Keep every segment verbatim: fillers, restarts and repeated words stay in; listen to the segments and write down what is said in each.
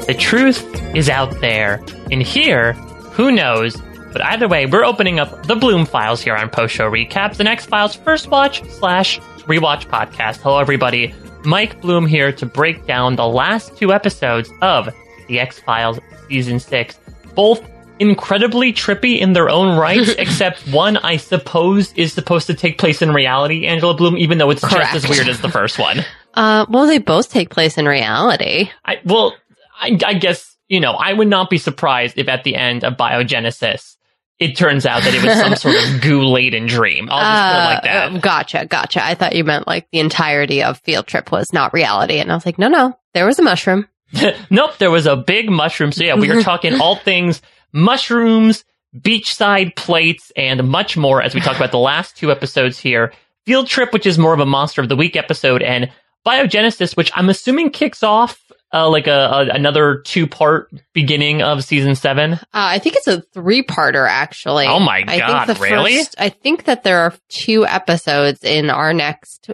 the truth is out there. And here, who knows? But either way, we're opening up the Bloom Files here on Post Show Recaps, the X-Files First Watch slash Rewatch podcast. Hello, everybody. Mike Bloom here to break down the last two episodes of the X-Files Season six. Both incredibly trippy in their own rights, except one, I suppose, is supposed to take place in reality, Angela Bloom, even though it's Correct. just as weird as the first one. Uh, well, they both take place in reality. I, well, I, I guess, you know, I would not be surprised if at the end of Biogenesis, it turns out that it was some sort of goo-laden dream. I'll just put it like that. Uh, gotcha, gotcha. I thought you meant like the entirety of Field Trip was not reality. And I was like, no, no, there was a mushroom. Nope, there was a big mushroom. So yeah, we are talking all things mushrooms, beachside plates, and much more as we talk about the last two episodes here. Field Trip, which is more of a Monster of the Week episode, and Biogenesis, which I'm assuming kicks off uh, like a, a another two-part beginning of season seven. Uh, I think it's a three-parter, actually. Oh my I god, think the really? First, I think that there are two episodes in our next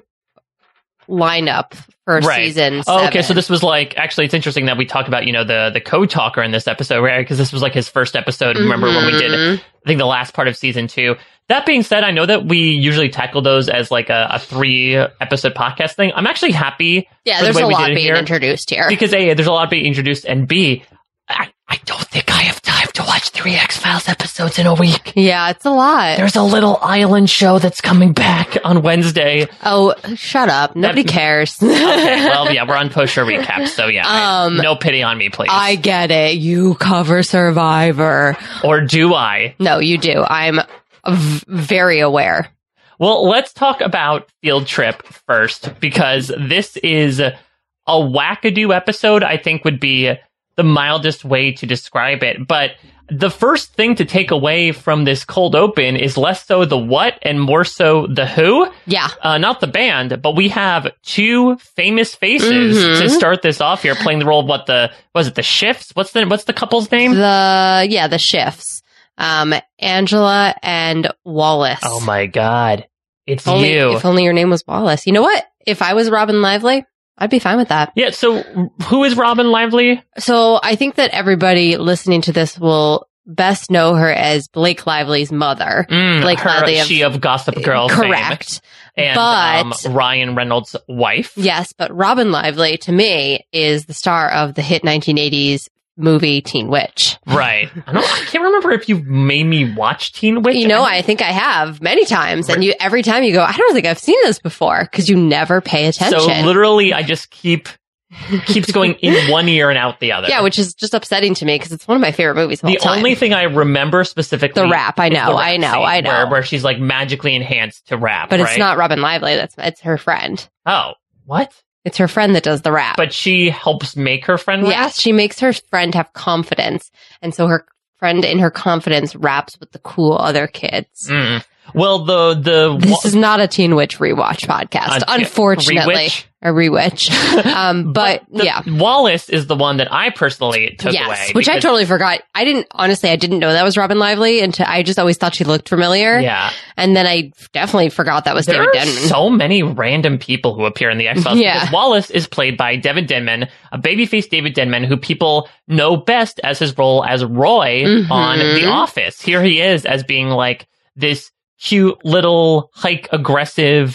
lineup for right. season oh, seven. okay, so this was like, actually it's interesting that we talk about, you know, the the code talker in this episode, right? Because this was like his first episode. Mm-hmm. Remember when we did, I think, the last part of season two. That being said, I know that we usually tackle those as like a, a three episode podcast thing. I'm actually happy. Yeah, for there's the way a we lot did it being here, introduced here. because A, there's a lot being introduced, and B, I, I don't think I have time to watch three X-Files episodes in a week. Yeah, it's a lot. There's a little island show that's coming back on Wednesday. Oh, shut up. Nobody That- cares. Okay, well, yeah, we're on post show recaps, so yeah, I- Um, no pity on me, please. I get it. You cover Survivor. Or do I? No, you do. I'm v- very aware. Well, let's talk about Field Trip first, because this is a wackadoo episode, I think would be the mildest way to describe it. But the first thing to take away from this cold open is less so the what and more so the who. Yeah. Uh, not the band, but we have two famous faces Mhm. to start this off here, playing the role of what the, was it the Shifts? What's the, what's the couple's name? The, yeah, the shifts. Um, Angela and Wallace. Oh my God. It's If only, you. If only your name was Wallace. You know what? If I was Robin Lively, I'd be fine with that. Yeah, so who is Robin Lively? So I think that everybody listening to this will best know her as Blake Lively's mother. Mm, Blake her, Lively of- she of Gossip Girl fame. Correct. And But- um, Ryan Reynolds' wife. Yes, but Robin Lively, to me, is the star of the hit nineteen eighties movie Teen Witch. Right. I, don't, I can't remember if you've made me watch Teen Witch. You know, I think I have many times, and you every time you go, I don't think I've seen this before, because you never pay attention. So literally, I just keep keeps going in one ear and out the other. Yeah, which is just upsetting to me because it's one of my favorite movies of all the time. only thing I remember specifically, The rap, I is know, the rap I know, scene I know. where, where she's like magically enhanced to rap, but right? it's not Robin Lively. That's it's her friend. Oh, what? It's her friend that does the rap. But she helps make her friend rap? Yes, she makes her friend have confidence, and so her friend in her confidence raps with the cool other kids. Mm. Well, the the This is not a Teen Witch rewatch podcast, Uh, unfortunately. Rewitch? A rewitch. Um, but, the- yeah. Wallace is the one that I personally took Yes, away. which I because- totally forgot. I didn't, honestly, I didn't know that was Robin Lively, and to, I just always thought she looked familiar. Yeah. And then I definitely forgot that was There David are Denman. so many random people who appear in the X-Files. Yeah. Because Wallace is played by David Denman, a babyface David Denman, who people know best as his role as Roy Mhm. on The Office. Here he is as being like this cute little hike aggressive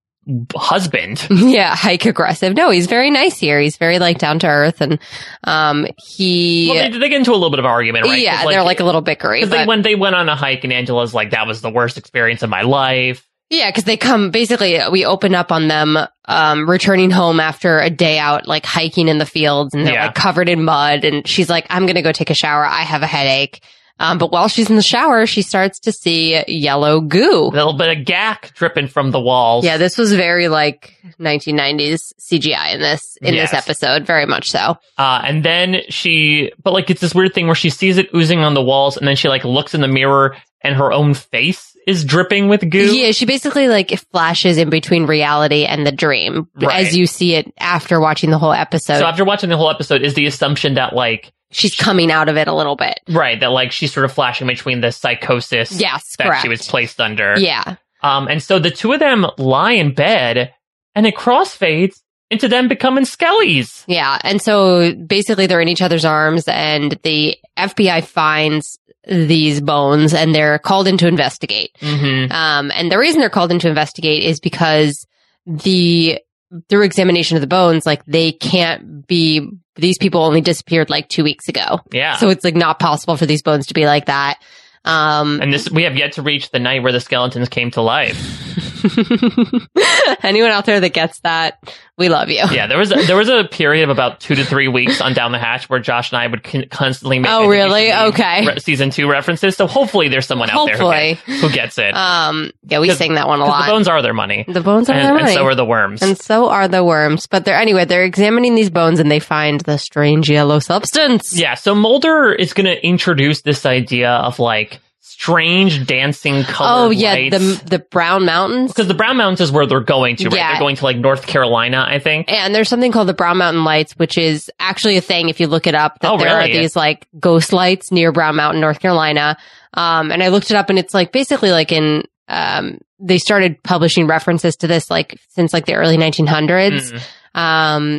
husband. Yeah, hike aggressive. No, he's very nice here. He's very like down to earth, and um, he. Well, they, they get into a little bit of argument, right? Yeah, 'Cause, they're like a little bickery. Because But, they, when they went on a hike and Angela's like, that was the worst experience of my life. yeah, because they come basically. We open up on them um, returning home after a day out, like hiking in the fields, and they're Yeah. like covered in mud. And she's like, "I'm gonna go take a shower. I have a headache." Um, but while she's in the shower, she starts to see yellow goo. A little bit of gack dripping from the walls. Yeah, this was very like nineteen nineties C G I in this in Yes. this episode, very much so. Uh, and then she, but like it's this weird thing where she sees it oozing on the walls, and then she like looks in the mirror, and her own face is dripping with goo. Yeah, she basically like flashes in between reality and the dream Right. as you see it after watching the whole episode. So after watching the whole episode, is the assumption that like She's coming out of it a little bit. right that like she's sort of flashing between the psychosis Yes, that correct. she was placed under. Yeah. Um, and so the two of them lie in bed, and it crossfades, into them becoming skellies. Yeah. And so basically they're in each other's arms, and the F B I finds these bones and they're called in to investigate. Mm-hmm. Um, and the reason they're called in to investigate is because the, through examination of the bones, like they can't be, these people only disappeared like two weeks ago. Yeah. So it's like not possible for these bones to be like that. Um, and this, we have yet to reach the night where the skeletons came to life. Anyone out there that gets that, we love you. Yeah, there was a, there was a period of about two to three weeks on Down the Hatch where Josh and I would con- constantly make. Oh, really? Okay. Re- season two references. So hopefully there's someone out hopefully. there who, get, who gets it. Um, yeah, we sing that one a lot. The bones are their money. The bones are and, their money, and so are the worms. And so are the worms. But they're anyway. They're examining these bones and they find the strange yellow substance. Yeah. So Mulder is going to introduce this idea of like. Strange dancing colored Oh, yeah, lights. the the Brown Mountains. Because the Brown Mountains is where they're going to, right? Yeah. They're going to like North Carolina, I think. And there's something called the Brown Mountain Lights, which is actually a thing if you look it up, that Oh, there really? are these like ghost lights near Brown Mountain, North Carolina. Um, and I looked it up and it's like basically like in, um, they started publishing references to this like since like the early nineteen hundreds. Mm. Um,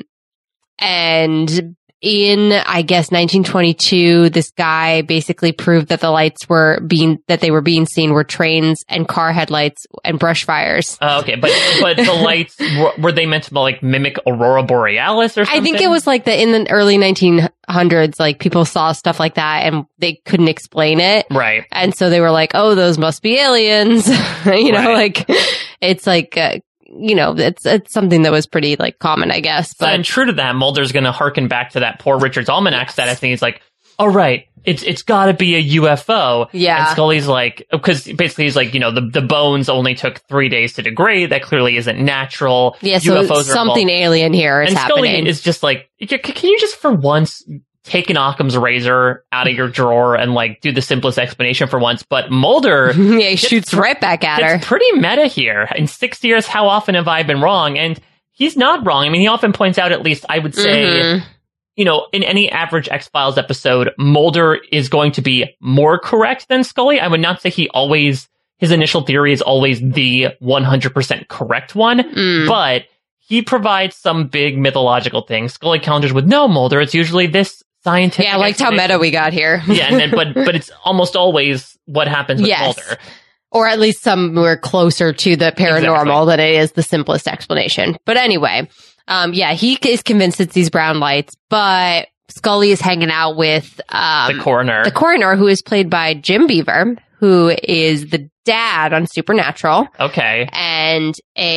and in, I guess, nineteen twenty-two, this guy basically proved that the lights were being, that they were being seen were trains and car headlights and brush fires. Uh, okay, but but the lights, were, were they meant to like mimic Aurora Borealis or something? I think it was like the, in the early nineteen hundreds, like people saw stuff like that and they couldn't explain it. Right. And so they were like, oh, those must be aliens. you know, Right. like, it's like, uh, you know, it's it's something that was pretty like common, I guess. So, But and true to that, Mulder's going to harken back to that Poor Richard's Almanac status, and he's like, "All right, it's it's got to be a U F O." Yeah. And Scully's like, because basically he's like, you know, the the bones only took three days to degrade. That clearly isn't natural. yeah, so U F Os are something involved. alien here is And Scully happening. is just like, "C- can you just for once take an Occam's razor out of your drawer and like do the simplest explanation for once?" But Mulder. yeah, he shoots right back at her. It's pretty meta here. In six years, how often have I been wrong? And he's not wrong. I mean, he often points out, at least I would say, Mhm. you know, in any average X-Files episode, Mulder is going to be more correct than Scully. I would not say he always, his initial theory is always the one hundred percent correct one, Mm. but he provides some big mythological things. Scully counters with, no, Mulder, it's usually this scientific. Yeah, I liked how explanation." meta we got here. Yeah, and then, but but it's almost always what happens with Yes. Mulder. Or at least somewhere closer to the paranormal Exactly. than it is the simplest explanation. But anyway, um, yeah, he is convinced it's these brown lights, but Scully is hanging out with um, The coroner. the coroner, who is played by Jim Beaver, who is the dad on Supernatural, Okay. and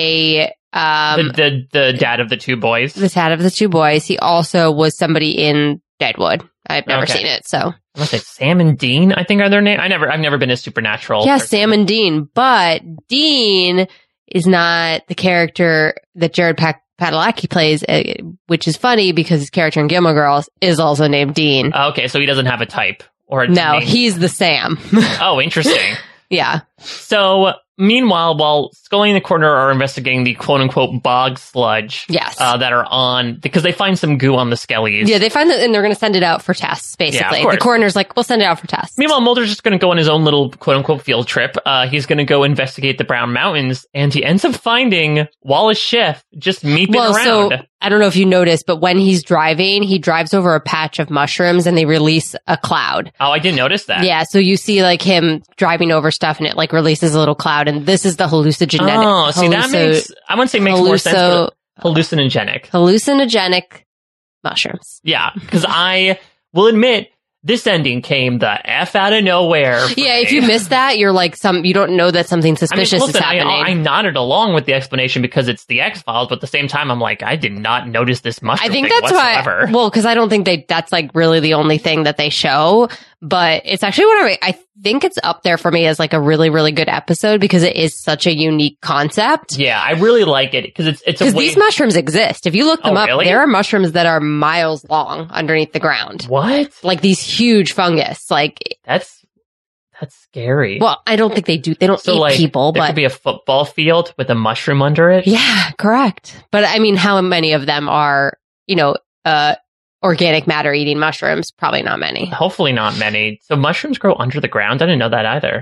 a um, the, the the dad of the two boys. the dad of the two boys. He also was somebody in Deadwood. I've never Okay. seen it, so I must say Sam and Dean, I think are their name. I never I've never been a Supernatural. yeah, person. Sam and Dean. But Dean is not the character that Jared Pac- Padalecki plays, uh, which is funny because his character in Gilmore Girls is also named Dean. Oh, okay, so he doesn't have a type or a no, name. he's the Sam. Oh, interesting. yeah. So meanwhile, while Scully and the coroner are investigating the quote unquote bog sludge Yes. uh, that are on, because they find some goo on the skellies. Yeah, they find that and they're going to send it out for tests, basically. course. The coroner's like, we'll send it out for tests. Meanwhile, Mulder's just going to go on his own little quote unquote field trip. Uh, he's going to go investigate the Brown Mountains, and he ends up finding Wallace Schiff just meeping well, around. so I don't know if you noticed, but when he's driving, he drives over a patch of mushrooms and they release a cloud. Oh, I didn't notice that. Yeah, so you see like him driving over stuff and it like releases a little cloud, and this is the hallucinogenic. Oh, see, that halluci- makes, I wouldn't say makes more sense, halluci- but hallucinogenic. hallucinogenic mushrooms. Yeah, because I will admit, this ending came the F out of nowhere. for Yeah, me. if you miss that, you're like some you don't know that something I mean, suspicious listen, is I, happening. I nodded along with the explanation because it's the X-Files, but at the same time, I'm like, I did not notice this mushroom I think thing that's whatsoever. why. Well, because I don't think they. That's like really the only thing that they show. But it's actually one of my, I think it's up there for me as like a really really good episode because it is such a unique concept. Yeah, I really like it because it's it's a Because way. these mushrooms exist. If you look them Oh, up, really? there are mushrooms that are miles long underneath the ground, What? like these huge fungus. Like, That's that's scary. well, I don't think they do. They don't so eat like, people, there but could be a football field with a mushroom under it. yeah, correct. But I mean, how many of them are, you know, uh, organic matter eating mushrooms? Probably not many. Hopefully not many. So mushrooms grow under the ground. I didn't know that either.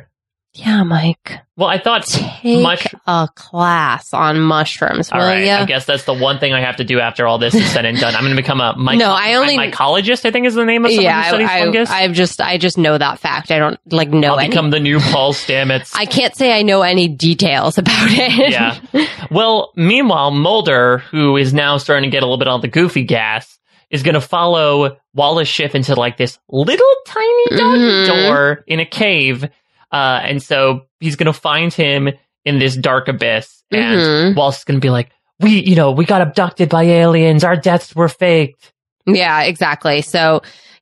Yeah, Mike. Well, I thought Take mush- a class on mushrooms, will all right, ya? I guess that's the one thing I have to do after all this is said and done. I'm going to become a myco- No, I only- mycologist, I think is the name of someone Yeah, who studies I, fungus. I, I've just, I just know that fact. I don't like know I'll any. become the new Paul Stamets. I can't say I know any details about it. Yeah. Well, meanwhile, Mulder, who is now starting to get a little bit on the goofy gas, is going to follow Wallace Schiff into like this little tiny doggy Mhm. door in a cave. Uh, and so he's going to find him in this dark abyss. And Mhm. Wallace is going to be like, we, you know, we got abducted by aliens. Our deaths were faked. Yeah, exactly. So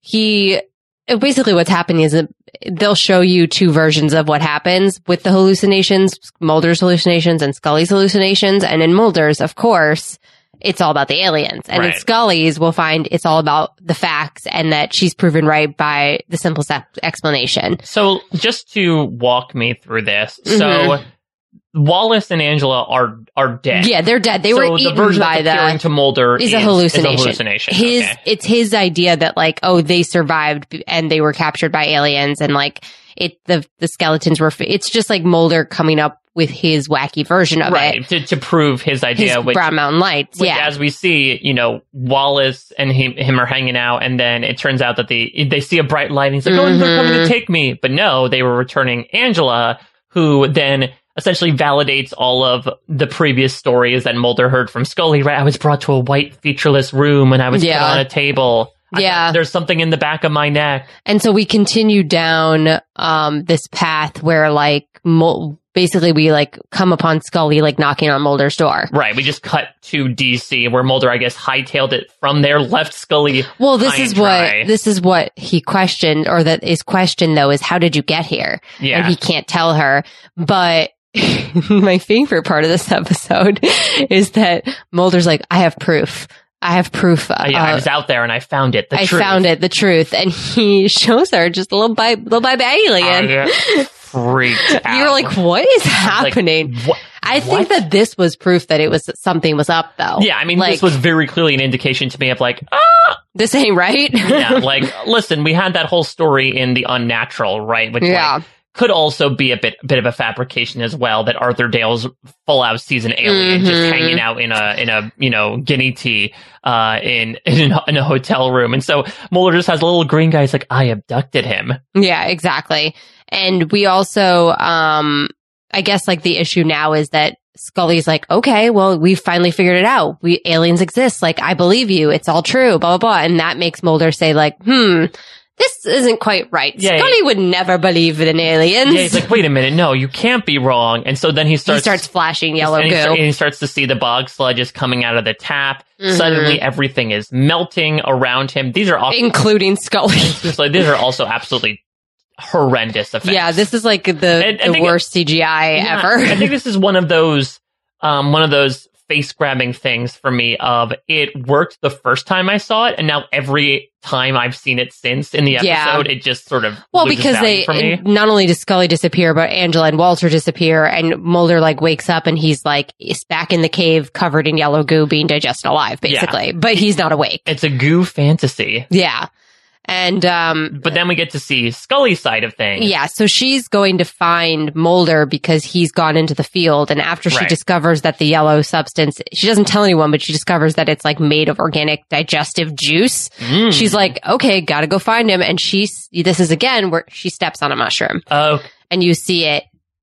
he basically what's happening is that they'll show you two versions of what happens with the hallucinations, Mulder's hallucinations and Scully's hallucinations. And in Mulder's, of course, it's all about the aliens. And in Right. Scully's, we'll find it's all about the facts and that she's proven right by the simplest ex- explanation. So just to walk me through this. Mhm. So Wallace and Angela are, are dead. Yeah, they're dead. They so were the eaten version by that's appearing the... to Mulder is is a hallucination. Is a hallucination. His, Okay. it's his idea that like, oh, they survived b- and they were captured by aliens and like it, the, the skeletons were, f- it's just like Mulder coming up with his wacky version of Right, it. to, to prove his idea, His which, Brown Mountain Lights. which yeah. as we see, you know, Wallace and him, him are hanging out, and then it turns out that they they see a bright light, and he's like, oh, they're coming to Mhm. take me. But no, they were returning Angela, who then essentially validates all of the previous stories that Mulder heard from Scully, right? I was brought to a white featureless room, and I was Yeah. put on a table. I- Yeah. there's something in the back of my neck. And so we continue down um this path where like Mul- basically we like come upon Scully like knocking on Mulder's door. Right, we just cut to D C, where Mulder, I guess, hightailed it from there, left Scully. Well, this high is and dry. what this is what he questioned, or that is questioned though, is how did you get here? Yeah. And he can't tell her. But my favorite part of this episode is that Mulder's like, I have proof. I have proof. Uh, yeah, I uh, was out there and I found it. The I truth. found it, the truth. And he shows her just a little by little by alien. I freaked out. You're like, what is Like, happening? what? I think what? that this was proof that it was something was up though. Yeah, I mean, like, this was very clearly an indication to me of like, ah, this ain't right. yeah, like, listen, we had that whole story in The Unnatural, right? Which Yeah. like, could also be a bit bit of a fabrication as well. That Arthur Dale's full out season alien just Mhm. hanging out in a in a you know guinea tea uh, in in a, in a hotel room, and so Mulder just has a little green guy. He's like, I abducted him. Yeah, exactly. And we also, um, I guess like the issue now is that Scully's like, okay, well, we finally figured it out. We aliens exist. Like, I believe you. It's all true, blah, blah, blah. And that makes Mulder say like, hmm, this isn't quite right. Yeah, Scully would never believe in aliens. Yeah, he's like, wait a minute, no, you can't be wrong. And so then he he starts starts flashing yellow and he, goo. start- and he starts to see the bog sludges coming out of the tap. Mhm. Suddenly, everything is melting around him. These are all including Scully. just like, these are also absolutely horrendous effects. Yeah, this is like the, And I the think it- worst C G I Yeah, ever. I think this is one of those, um, one of those face grabbing things for me. Of it worked the first time I saw it, and now every time I've seen it since in the episode, Yeah. it just sort of Well, loses because value they for me. it- not only does Scully disappear, but Angela and Walter disappear, and Mulder like wakes up and he's like is back in the cave, covered in yellow goo, being digested alive, basically. But he's not awake. It's a goo fantasy. Yeah, and um, But then we get to see Scully's side of things. yeah. So she's going to find Mulder because he's gone into the field, and after she Right. discovers that the yellow substance, she doesn't tell anyone, but she discovers that it's like made of organic digestive juice. Mm. She's like, okay, gotta go find him, and she's this is again where she steps on a mushroom. Oh, And you see it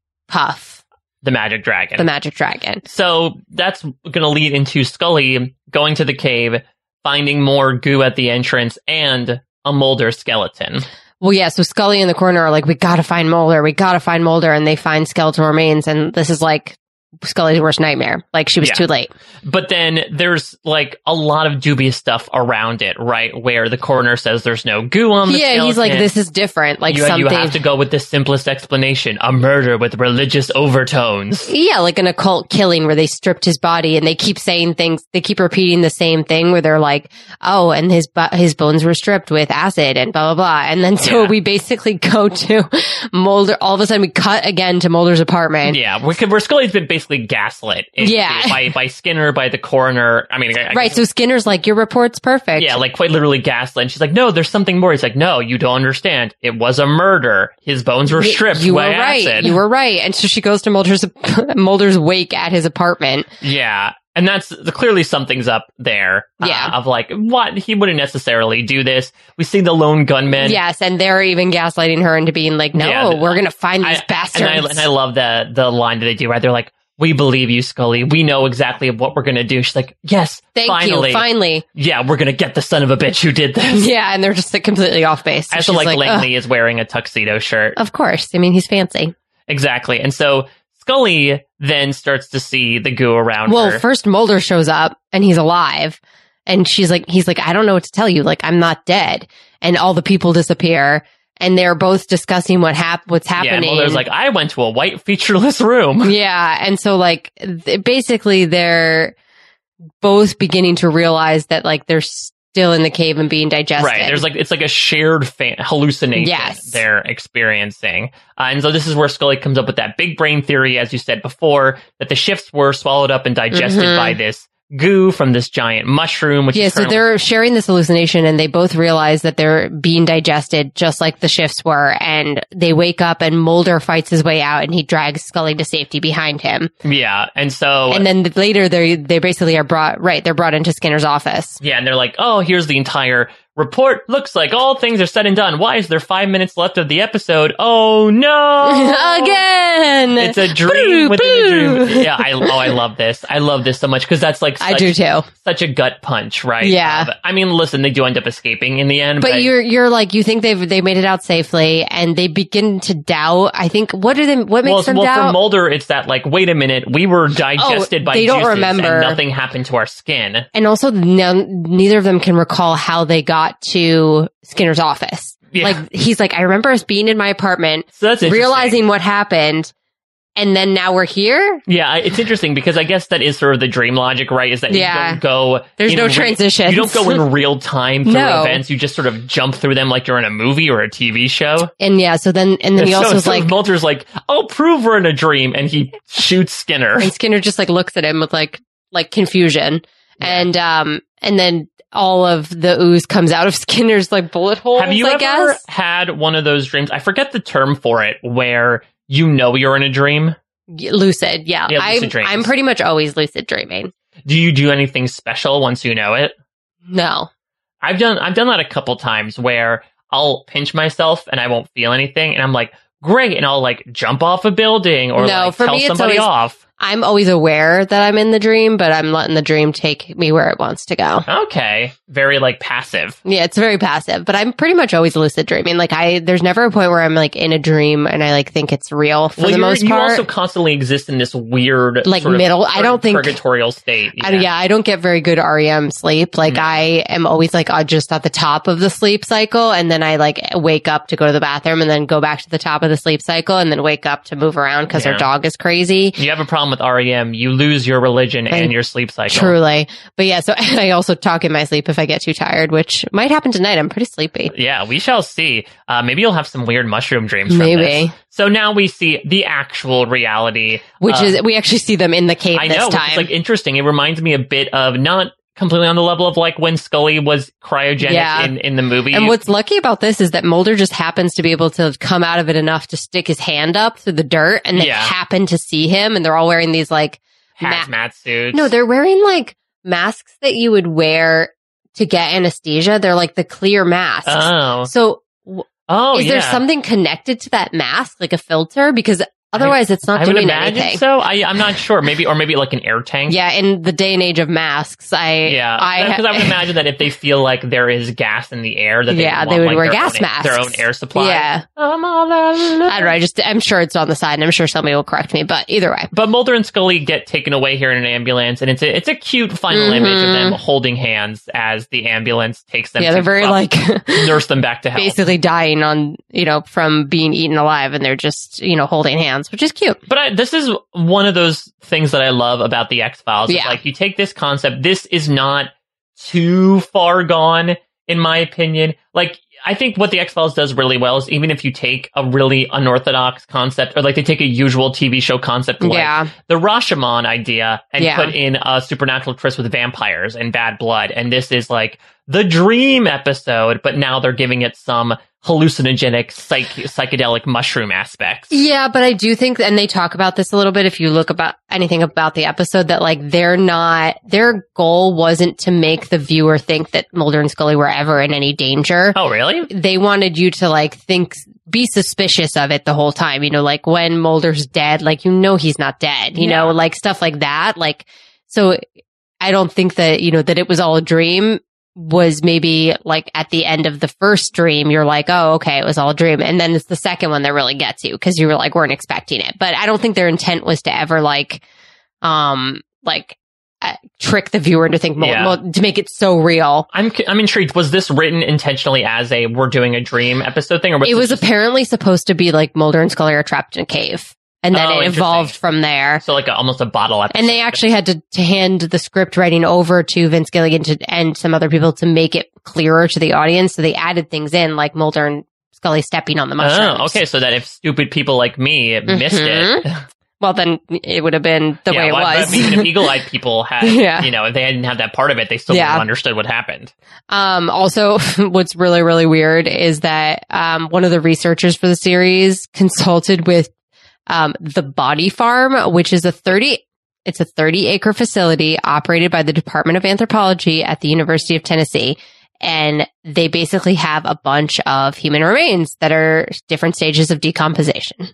puff, the magic dragon. the magic dragon. So that's going to lead into Scully going to the cave, finding more goo at the entrance, and a Mulder skeleton. Well, yeah, so Scully in the corner are like, we gotta find Mulder, we gotta find Mulder, and they find skeletal remains, and this is like Scully's worst nightmare. Like, she was Yeah. too late. But then there's like a lot of dubious stuff around it, right? Where the coroner says there's no goo on the Yeah, skeleton. he's like, this is different. Like, you, something. you have to go with the simplest explanation: a murder with religious overtones. Yeah, like an occult killing where they stripped his body, and they keep saying things. They keep repeating the same thing where they're like, "Oh, and his bu- his bones were stripped with acid and blah blah blah." And then so Yeah. we basically go to Mulder. All of a sudden, we cut again to Mulder's apartment. Yeah, where, where Scully's been basically basically gaslit. into- Yeah. By, by Skinner, by the coroner. I mean, I, I Right. guess- So Skinner's like, your report's perfect. yeah, like quite literally gaslit. And she's like, no, there's something more. He's like, no, you don't understand. It was a murder. His bones were stripped You were by right. acid. You were right. And so she goes to Mulder's Mulder's wake at his apartment. Yeah. And that's clearly something's up there. Yeah. Uh, of like, what? He wouldn't necessarily do this. We see the lone gunman. Yes, and they're even gaslighting her into being like, no, Yeah, we're going to find these I, bastards. And I, and I love the, the line that they do, right? They're like, we believe you, Scully. We know exactly what we're going to do. She's like, yes, Thank finally. you, finally. Yeah, we're going to get the son of a bitch who did this. Yeah, and they're just like, completely off base. So I also she's like, like Langley is wearing a tuxedo shirt. of course. I mean, he's fancy. Exactly. And so Scully then starts to see the goo around Well, her. first Mulder shows up and he's alive. And she's like, he's like, I don't know what to tell you. Like, I'm not dead. And all the people disappear. And they're both discussing what hap- what's yeah, happening. and Mulder's like, I went to a white featureless room. Yeah. And so like, th- basically they're both beginning to realize that like they're still in the cave and being digested. Right. There's like, it's like a shared fa- hallucination Yes. they're experiencing. Uh, and so this is where Scully comes up with that big brain theory, as you said before, that the shifts were swallowed up and digested Mhm. by this goo from this giant mushroom, which Yeah, is so currently- they're sharing this hallucination and they both realize that they're being digested just like the shifts were. And they wake up and Mulder fights his way out and he drags Scully to safety behind him. yeah. And so, And then later they they basically are brought, right, they're brought into Skinner's office. yeah, and they're like, oh, here's the entire report. Looks like all things are said and done. Why is there five minutes left of the episode? Oh no! Again! It's a dream within a dream. Yeah, I, oh, I love this. I love this so much because that's like such, I do too. such a gut punch, right? Yeah. Uh, I mean, listen, they do end up escaping in the end. But, But you're you're like you think they've they made it out safely and they begin to doubt. I think what do they what makes well, them well doubt? for Mulder, it's that like, wait a minute, we were digested Oh, by they don't juices remember. and nothing happened to our skin. And also, none, neither of them can recall how they got to Skinner's office. Yeah. Like, he's like, I remember us being in my apartment, So that's interesting. realizing what happened, and then now we're here? Yeah, I- it's interesting because I guess that is sort of the dream logic, right? Is that Yeah. you don't go. There's in no re- transitions. You don't go in real time through No. events. You just sort of jump through them like you're in a movie or a T V show. And yeah, so then, and then he so, also was so like, Mulder's like, "Oh, prove we're in a dream," and he shoots Skinner. and Skinner just like looks at him with like, like confusion. Yeah. And, um, and then all of the ooze comes out of Skinner's like bullet holes, Have you I ever guess. had one of those dreams? I forget the term for it, where you know you're in a dream. Lucid, yeah. Yeah, lucid I'm, dreams. I'm pretty much always lucid dreaming. Do you do anything special once you know it? No. I've done I've done that a couple times where I'll pinch myself and I won't feel anything, and I'm like, great, and I'll like jump off a building or No, like for tell me, it's somebody always- off. I'm always aware that I'm in the dream, but I'm letting the dream take me where it wants to go. Okay, very like passive. Yeah, it's very passive, but I'm pretty much always lucid dreaming. Like I, there's never a point where I'm like in a dream and I like think it's real for well, the you're- most you part. also constantly exist in this weird Like sort of middle- I don't think- purgatorial state. I, yeah, I don't get very good R E M sleep. Like Mm. I am always like uh, just at the top of the sleep cycle, and then I like wake up to go to the bathroom, and then go back to the top of the sleep cycle, and then wake up to move around because Yeah. our dog is crazy. You have a problem with R E M, you lose your religion Like, and your sleep cycle. Truly, but yeah. So I also talk in my sleep if I get too tired, which might happen tonight. I'm pretty sleepy. Yeah, we shall see. Uh, maybe you'll have some weird mushroom dreams from Maybe. this. So now we see the actual reality. Which uh, is, we actually see them in the cave I this know, time. it's like interesting. It reminds me a bit of, not completely on the level of like when Scully was cryogenic Yeah. in, in the movie. And what's lucky about this is that Mulder just happens to be able to come out of it enough to stick his hand up through the dirt, and they Yeah. happen to see him, and they're all wearing these like, ma- hazmat suits. no, they're wearing like masks that you would wear to get anesthesia. They're like the clear masks. Oh. So w- Oh, is yeah. there something connected to that mask, like a filter? Because otherwise it's not I would doing imagine anything. so. I, I'm not sure. Maybe, or maybe like an air tank. Yeah, in the day and age of masks, I Yeah, I because I, would imagine that if they feel like there is gas in the air, that they Yeah, would they want, would like, wear their gas own, masks. their own air supply. Yeah. I'm all alone. I don't know. I just I'm sure it's on the side, and I'm sure somebody will correct me. But either way, But Mulder and Scully get taken away here in an ambulance, and it's a it's a cute final Mhm. image of them holding hands as the ambulance takes them. yeah, to they're very up- like nurse them back to health. basically dying on you know from being eaten alive, and they're just you know holding hands, which is cute. But I, this is one of those things that I love about the X-Files. It's Yeah. like you take this concept, this is not too far gone, in my opinion. Like, I think what the X-Files does really well is even if you take a really unorthodox concept, or like they take a usual T V show concept like Yeah. the Rashomon idea and Yeah. put in a supernatural twist with vampires and bad blood. And this is like the dream episode, but now they're giving it some hallucinogenic psych- psychedelic mushroom aspects. Yeah, but I do think, and they talk about this a little bit if you look about anything about the episode, that like they're not, their goal wasn't to make the viewer think that Mulder and Scully were ever in any danger. Oh, really? They wanted you to like think, be suspicious of it the whole time. You know, like when Mulder's dead, like, you know, he's not dead, you Yeah. know, like stuff like that. Like, so I don't think that, you know, that it was all a dream. Was maybe like at the end of the first dream, you're like, oh, okay, it was all a dream. And then it's the second one that really gets you because you were like, weren't expecting it. But I don't think their intent was to ever like, um, like uh, trick the viewer into think, Yeah. well, to make it so real. I'm I'm intrigued. Was this written intentionally as a we're doing a dream episode thing? Or was It was just- apparently supposed to be like Mulder and Scully are trapped in a cave. And then Oh, it interesting. evolved from there. so like a, almost a bottle episode. And they actually had to, to hand the script writing over to Vince Gilligan to, and some other people to make it clearer to the audience. So they added things in like Mulder and Scully stepping on the mushrooms. Oh, okay. So that if stupid people like me missed it. Well, then it would have been the Yeah, way it well, was. I mean, if eagle-eyed people had, Yeah. you know, if they didn't have that part of it, they still Yeah. would have understood what happened. Um, also, what's really, really weird is that um, one of the researchers for the series consulted with um, the Body Farm, which is a thirty, it's a thirty acre facility operated by the Department of Anthropology at the University of Tennessee. And they basically have a bunch of human remains that are different stages of decomposition.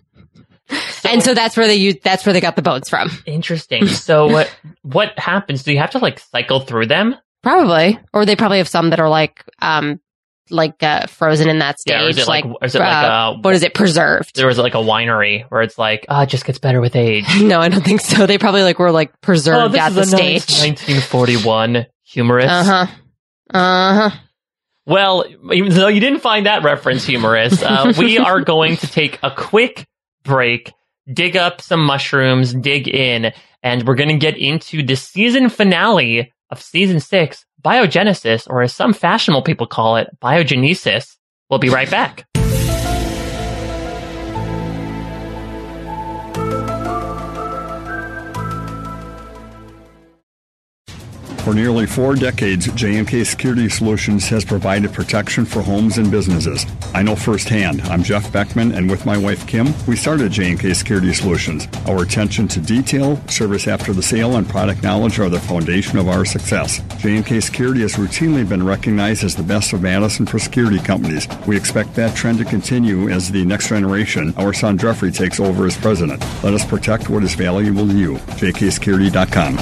And so that's where they use, that's where they got the bones from. Interesting. So what what happens? Do you have to like cycle through them? Probably. Or they probably have some that are like, um, like, uh, frozen in that stage. Yeah, or is it like, like, is it like uh, a, what is it? Preserved. there was like a winery where it's like, oh, it just gets better with age. No, I don't think so. They probably like were like Oh, preserved this at is the a stage. nice nineteen forty-one humorous. Uh huh. Uh huh. Well, even though you didn't find that reference humorous, uh, we are going to take a quick break, dig up some mushrooms, dig in, and we're going to get into the season finale of season six, Biogenesis, or as some fashionable people call it, Biogenesis. We'll be right back. For nearly four decades, J and K Security Solutions has provided protection for homes and businesses. I know firsthand. I'm Jeff Beckman, and with my wife Kim, we started J and K Security Solutions. Our attention to detail, service after the sale, and product knowledge are the foundation of our success. J and K Security has routinely been recognized as the best of Madison for security companies. We expect that trend to continue as the next generation, our son Jeffrey, takes over as president. Let us protect what is valuable to you. J K security dot com.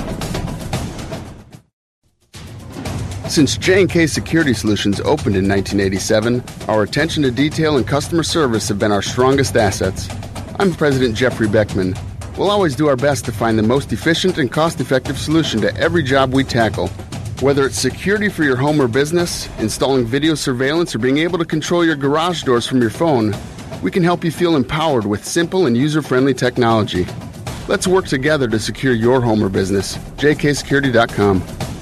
Since J and K Security Solutions opened in nineteen eighty-seven, our attention to detail and customer service have been our strongest assets. I'm President Jeffrey Beckman. We'll always do our best to find the most efficient and cost-effective solution to every job we tackle. Whether it's security for your home or business, installing video surveillance, or being able to control your garage doors from your phone, we can help you feel empowered with simple and user-friendly technology. Let's work together to secure your home or business. J K security dot com.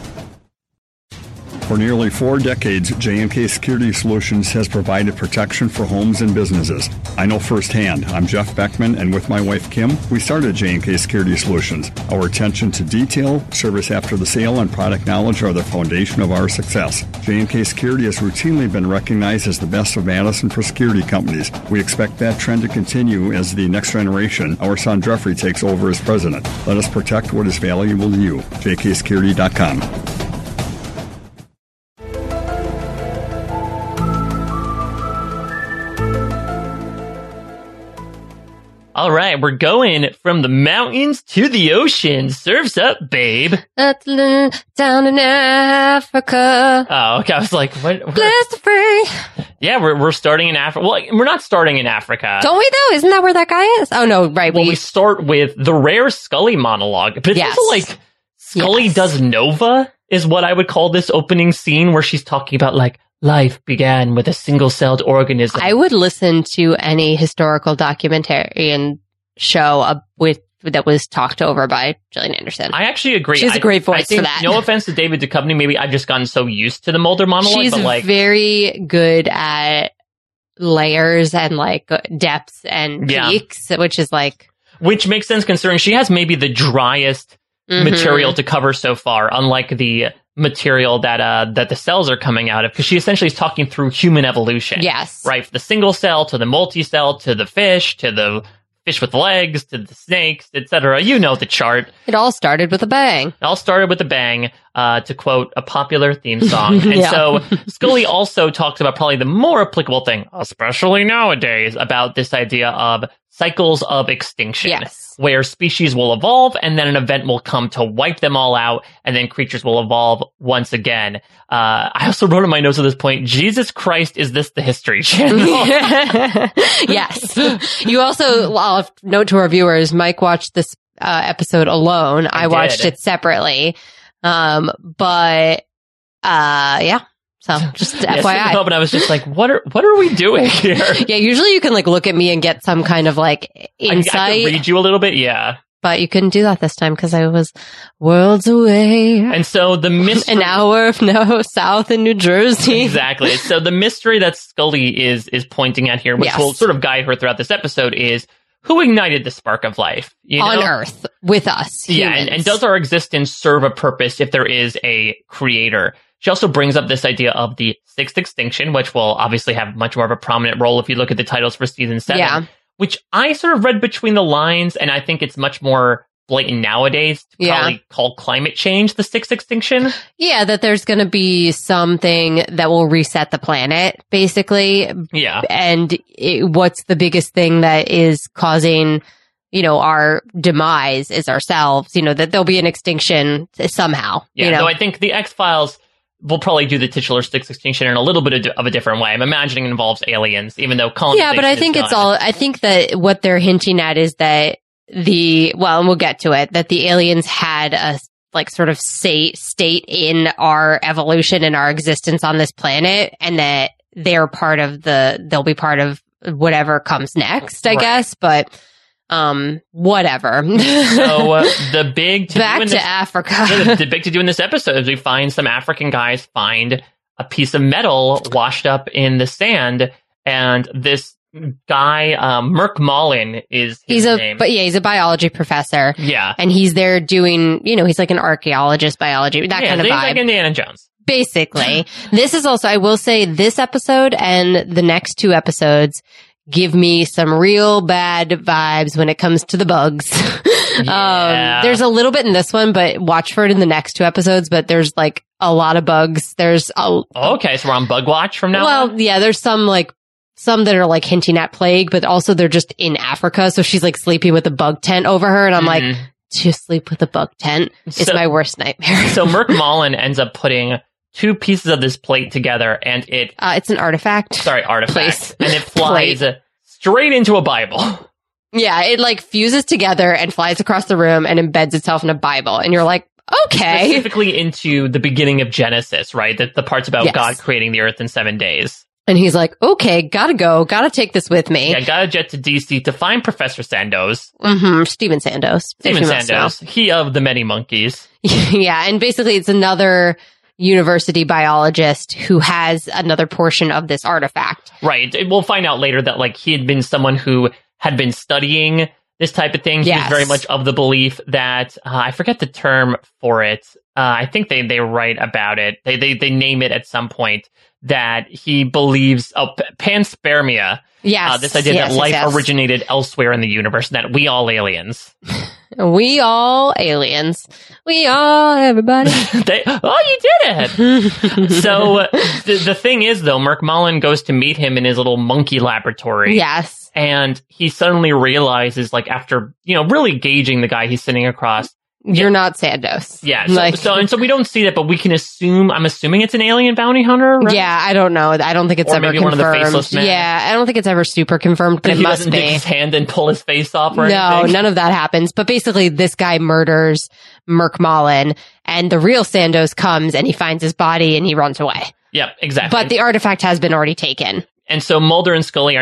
For nearly four decades, J and K Security Solutions has provided protection for homes and businesses. I know firsthand. I'm Jeff Beckman, and with my wife Kim, we started J and K Security Solutions. Our attention to detail, service after the sale, and product knowledge are the foundation of our success. J and K Security has routinely been recognized as the best of Madison for security companies. We expect that trend to continue as the next generation, our son Jeffrey, takes over as president. Let us protect what is valuable to you. J K security dot com. All right, we're going from the mountains to the ocean. Surf's up, babe. Down in Africa. Oh, okay. I was like, what? what? Blessed free. Yeah, we're we're starting in Africa. Well, we're not starting in Africa. Don't we though? Isn't that where that guy is? Oh no, right. Well, we, we start with the rare Scully monologue, but it's Yes. also like Scully Yes. does Nova is what I would call this opening scene where she's talking about like life began with a single-celled organism. I would listen to any historical documentarian show uh, with that was talked over by Gillian Anderson. I actually agree. She has a great voice I think, for that. No offense to David Duchovny, maybe I've just gotten so used to the Mulder monologue. She's but like, very good at layers and like depths and Yeah. peaks, which is like which makes sense considering she has maybe the driest mhm. material to cover so far, unlike the material that uh that the cells are coming out of, because she essentially is talking through human evolution. Yes. Right, from the single cell to the multi-cell to the fish to the fish with legs to the snakes, et cetera. You know the chart. It all started with a bang. It all started with a bang, uh, to quote a popular theme song. And Yeah. so Scully also talks about probably the more applicable thing, especially nowadays, about this idea of cycles of extinction. Yes. Where species will evolve and then an event will come to wipe them all out and then creatures will evolve once again. Uh, I also wrote in my notes at this point, Jesus Christ, is this the History Channel? Yes. You also, well, note to our viewers, Mike watched this uh, episode alone. I, I watched did. it separately. Um, but, uh, yeah. So just Yeah, F Y sitting I. home and I was just like, what are, what are we doing here? Yeah, usually you can like look at me and get some kind of like I, insight, I could read you a little bit. Yeah. but you couldn't do that this time because I was worlds away. And so the mystery. An hour of no south in New Jersey. Exactly. So the mystery that Scully is is pointing at here, which Yes. will sort of guide her throughout this episode, is who ignited the spark of life you On know? Earth with us. Yeah, and, humans. and does our existence serve a purpose if there is a creator? She also brings up this idea of the sixth extinction, which will obviously have much more of a prominent role if you look at the titles for season seven. Yeah. Which I sort of read between the lines, and I think it's much more blatant nowadays to Yeah. probably call climate change the sixth extinction. Yeah, that there's going to be something that will reset the planet, basically. Yeah. And it, what's the biggest thing that is causing, you know, our demise is ourselves, you know, that there'll be an extinction somehow. Yeah, you know? though I think the X-Files will probably do the titular sixth extinction in a little bit of, of a different way. I'm imagining it involves aliens, even though colonization Yeah, but I is think it's done. all, I think that what they're hinting at is that the, well, and we'll get to it, that the aliens had a like sort of state, state in our evolution and our existence on this planet, and that they're part of the, they'll be part of whatever comes next, I Right. guess, but, um, whatever. So uh, the big to Back do in to this, Africa. yeah, the, the big to do in this episode is we find some African guys find a piece of metal washed up in the sand, and this guy, um, Merc Mullen is his He's a, name. but yeah, he's a biology professor, yeah, and he's there doing, you know, he's like an archaeologist, biology, that yeah, kind of he's vibe. like Indiana Jones. Basically, this is also, I will say, this episode and the next two episodes give me some real bad vibes when it comes to the bugs. Yeah. um, there's a little bit in this one, but watch for it in the next two episodes. But there's like a lot of bugs. There's a, Okay, so we're on Bug Watch from now well, on? yeah, there's some like, some that are like hinting at plague, but also they're just in Africa. So she's like sleeping with a bug tent over her. And I'm like, Mhm. to sleep with a bug tent is So- my worst nightmare. So Merc Mullen ends up putting two pieces of this plate together, and it uh, it's an artifact. sorry artifact, Place. and it flies straight into a Bible. Yeah, it like fuses together and flies across the room and embeds itself in a Bible. And you're like, okay. Specifically into the beginning of Genesis, right? The, the parts about Yes. God creating the earth in seven days. And he's like, okay, gotta go. Gotta take this with me. Yeah, got a jet to D C to find Professor Sandoz. Mm-hmm. Steven Sandoz. if Steven you must know. Sandoz, he of the many monkeys. Yeah. And basically it's another university biologist who has another portion of this artifact. Right. We'll find out later that like he had been someone who had been studying this type of thing. He Yes. was very much of the belief that uh, I forget the term for it. Uh, I think they they write about it. They they they name it at some point that he believes oh p- panspermia. Yes. Uh, this idea yes, that yes, life yes. originated elsewhere in the universe, and that we all aliens. We all aliens. We all everybody. they, oh, you did it! So uh, the, the thing is, though, Merc Mullen goes to meet him in his little monkey laboratory. Yes. And he suddenly realizes, like, after, you know, really gauging the guy he's sitting across. You're not Sandoz. Yeah. So, Like- so, and so we don't see that, but we can assume, I'm assuming it's an alien bounty hunter, right? Yeah, I don't know. I don't think it's Or ever maybe one confirmed. of the faceless men. Yeah, I don't think it's ever super confirmed, but And it he must doesn't be. dig his hand and pull his face off or No, anything. none of that happens. But basically, this guy murders Merc Mullen, and the real Sandoz comes and he finds his body and he runs away. Yep, exactly. But the artifact has been already taken. And so Mulder and Scully are now